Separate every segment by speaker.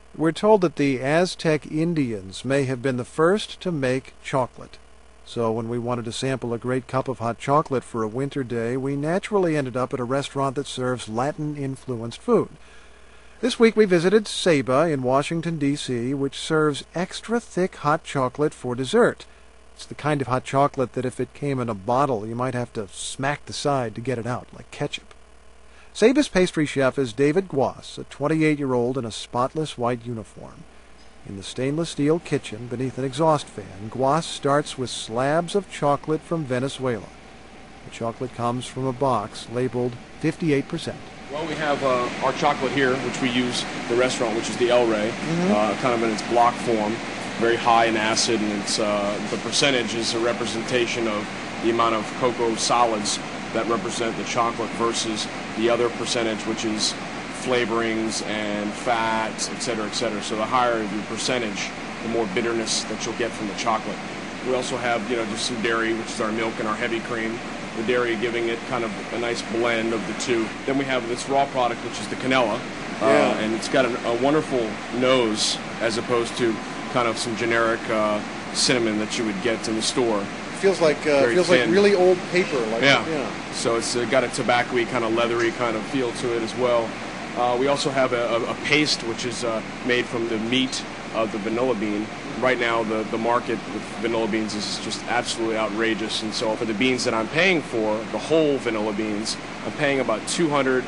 Speaker 1: We're told that the Aztec Indians may have been the first to make chocolate. So when we wanted to sample a great cup of hot chocolate for a winter day, we naturally ended up at a restaurant that serves Latin-influenced food. This week we visited Saba in Washington, D.C., which serves extra thick hot chocolate for dessert. It's the kind of hot chocolate that if it came in a bottle, you might have to smack the side to get it out, like ketchup. Saba's pastry chef is David Guas, a 28-year-old in a spotless white uniform. In the stainless steel kitchen beneath an exhaust fan, Guas starts with slabs of chocolate from Venezuela. The chocolate comes from a box labeled 58%.
Speaker 2: Well, we have our chocolate here, which we use at the restaurant, which is the El Rey, kind of in its block form, very high in acid, and it's the percentage is a representation of the amount of cocoa solids that represent the chocolate versus the other percentage, which is flavorings and fats, etc., etc. So the higher your percentage, the more bitterness that you'll get from the chocolate. We also have, just some dairy, which is our milk and our heavy cream. The dairy giving it kind of a nice blend of the two. Then we have this raw product, which is the canela, and it's got a wonderful nose as opposed to kind of some generic cinnamon that you would get in the store.
Speaker 1: Feels like really old paper.
Speaker 2: So it's got a tobacco-y kind of leathery kind of feel to it as well. We also have a paste which is made from the meat of the vanilla bean. Right now the market with vanilla beans is just absolutely outrageous, and so for the beans that I'm paying for, the whole vanilla beans, I'm paying about $225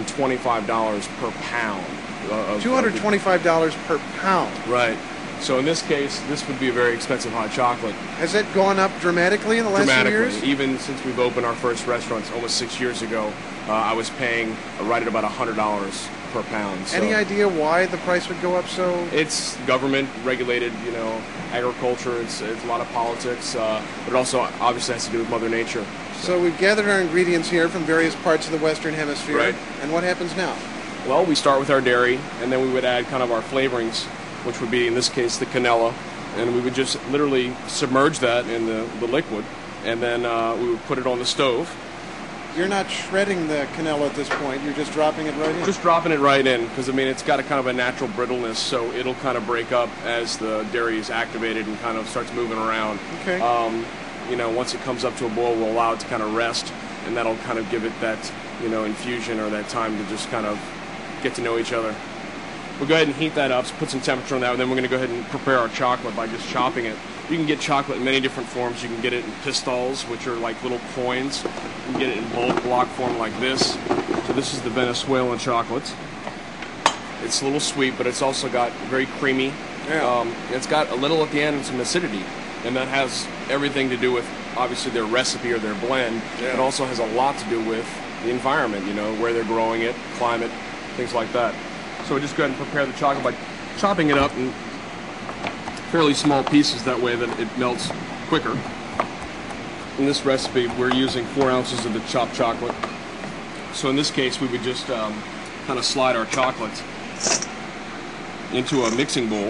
Speaker 2: per pound.
Speaker 1: $225 per pound?
Speaker 2: Right. So in this case, this would be a very expensive hot chocolate.
Speaker 1: Has it gone up dramatically in the last few years?
Speaker 2: Even since we've opened our first restaurants almost 6 years ago, I was paying right at about $100 per pound. So
Speaker 1: any idea why the price would go up so?
Speaker 2: It's government regulated, agriculture. It's a lot of politics, but it also obviously has to do with Mother Nature.
Speaker 1: So we've gathered our ingredients here from various parts of the Western Hemisphere.
Speaker 2: Right.
Speaker 1: And what happens now?
Speaker 2: Well, we start with our dairy, and then we would add kind of our flavorings, which would be, in this case, the canela, and we would just literally submerge that in the liquid, and then we would put it on the stove.
Speaker 1: You're not shredding the canela at this point, you're just dropping it right in?
Speaker 2: Just dropping it right in, because, it's got a kind of a natural brittleness, so it'll kind of break up as the dairy is activated and kind of starts moving around.
Speaker 1: Okay.
Speaker 2: Once it comes up to a boil, we'll allow it to kind of rest, and that'll kind of give it that, infusion or that time to just kind of get to know each other. We'll go ahead and heat that up, put some temperature on that, and then we're going to go ahead and prepare our chocolate by just chopping it. You can get chocolate in many different forms. You can get it in pistols, which are like little coins. You can get it in bulk block form like this. So this is the Venezuelan chocolate. It's a little sweet, but it's also got very creamy.
Speaker 1: Yeah.
Speaker 2: It's got a little at the end and some acidity, and that has everything to do with, obviously, their recipe or their blend.
Speaker 1: Yeah.
Speaker 2: It also has a lot to do with the environment, where they're growing it, climate, things like that. So we just go ahead and prepare the chocolate by chopping it up in fairly small pieces, that way that it melts quicker. In this recipe, we're using 4 ounces of the chopped chocolate. So in this case, we would just kind of slide our chocolate into a mixing bowl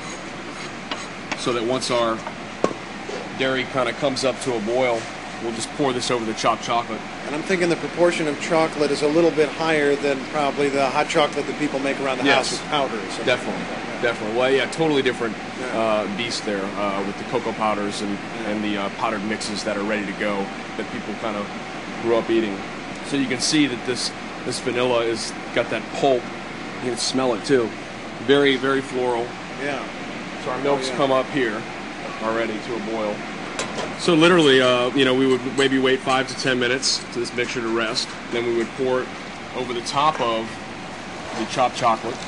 Speaker 2: so that once our dairy kind of comes up to a boil, we'll just pour this over the chopped chocolate.
Speaker 1: And I'm thinking the proportion of chocolate is a little bit higher than probably the hot chocolate that people make around the house with powders.
Speaker 2: Definitely. Well, yeah, totally different beast there with the cocoa powders and the powdered mixes that are ready to go that people kind of grew up eating. So you can see that this vanilla is got that pulp. You can smell it too. Very, very floral.
Speaker 1: Yeah.
Speaker 2: So our milk's come up here already to a boil. So literally, we would maybe wait 5 to 10 minutes for this mixture to rest. Then we would pour it over the top of the chopped chocolate.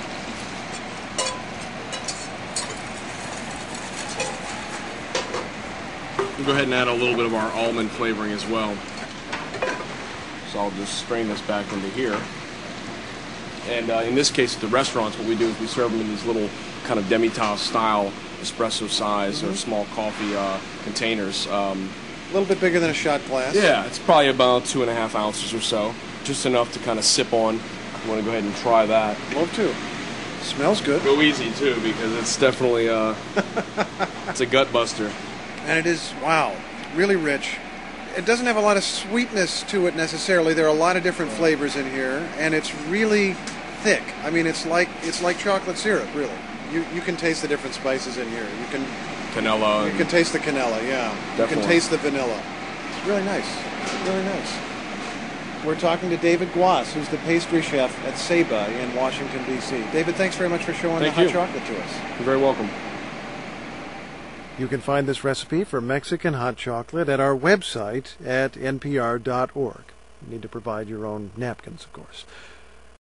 Speaker 2: We'll go ahead and add a little bit of our almond flavoring as well. So I'll just strain this back into here. And in this case, at the restaurants, what we do is we serve them in these little kind of demi-tasse style espresso size or small coffee containers.
Speaker 1: A little bit bigger than a shot glass.
Speaker 2: Yeah, it's probably about 2.5 ounces or so. Just enough to kind of sip on. You want to go ahead and try that.
Speaker 1: Love to. Smells good.
Speaker 2: Go easy, too, because it's definitely it's a gut buster.
Speaker 1: And it is, wow, really rich. It doesn't have a lot of sweetness to it necessarily. There are a lot of different flavors in here, and it's really thick. I mean, it's like chocolate syrup, really. You can taste the different spices in here. You can
Speaker 2: Canela.
Speaker 1: You can taste the canela, yeah.
Speaker 2: Definitely.
Speaker 1: You can taste the vanilla. It's really nice. Really nice. We're talking to David Guas, who's the pastry chef at Saba in Washington, D.C. David, thanks very much for showing the hot chocolate to us.
Speaker 2: You're very welcome.
Speaker 1: You can find this recipe for Mexican hot chocolate at our website at npr.org. You need to provide your own napkins, of course.